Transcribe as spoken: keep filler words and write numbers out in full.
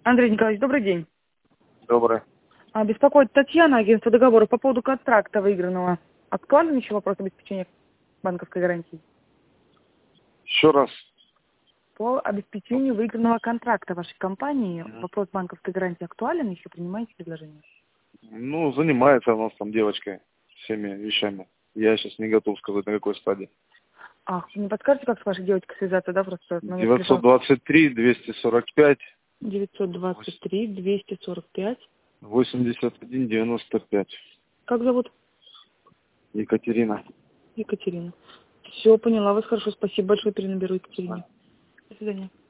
Андрей Николаевич, добрый день. Добрый. А, беспокоит Татьяна, агентство договоров, по поводу контракта выигранного. Актуален еще вопрос обеспечения банковской гарантии? Еще раз. По обеспечению выигранного контракта вашей компании вопрос банковской гарантии актуален? Еще принимаете предложение? Ну, занимается у нас там девочка всеми вещами. Я сейчас не готов сказать, на какой стадии. Ах, не подскажете, как с вашей девочкой связаться, да, просто? девятьсот двадцать три двести сорок пять девятьсот двадцать три двести сорок пять восемьдесят один девяносто пять. Как зовут? Екатерина. Екатерина. Все, поняла вас хорошо. Спасибо большое, перенаберу Екатерине. До свидания.